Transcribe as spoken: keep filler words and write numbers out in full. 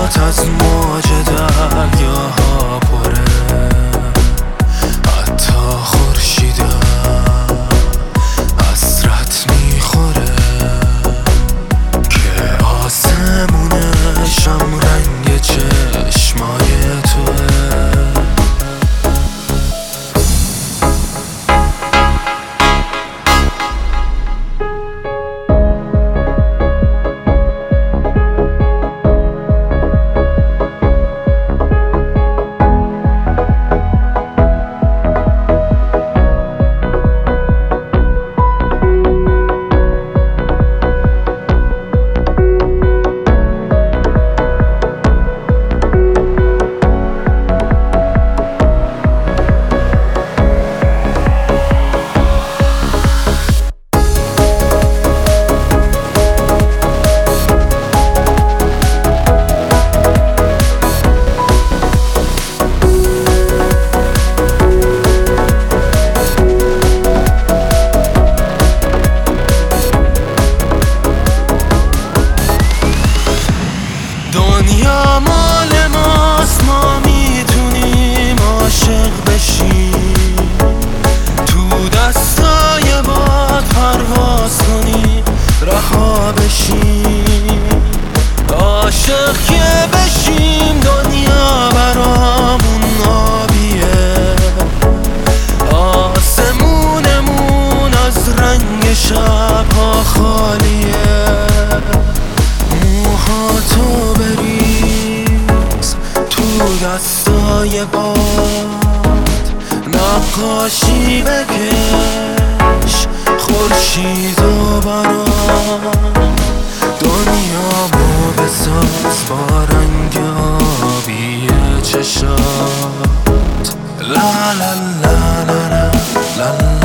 چشمات از موج دریاها پره، حتی خورشیدم حسرت میخوره که آسمونشم رنگ چشمای توه. دنیا مال ماست، ما میتونیم عاشق بشیم، تو دستای باد پرواز کنیم، رها بشیم. عاشق که بشیم دنیا برامون آبیه، آسمونمون از رنگ شبها خالیه. موهاتو بریز تو دستای باد، نقاشی بکش خورشید و باران، دنیامو بساز با رنگ آبی چشات. لا لا لا لا لا لا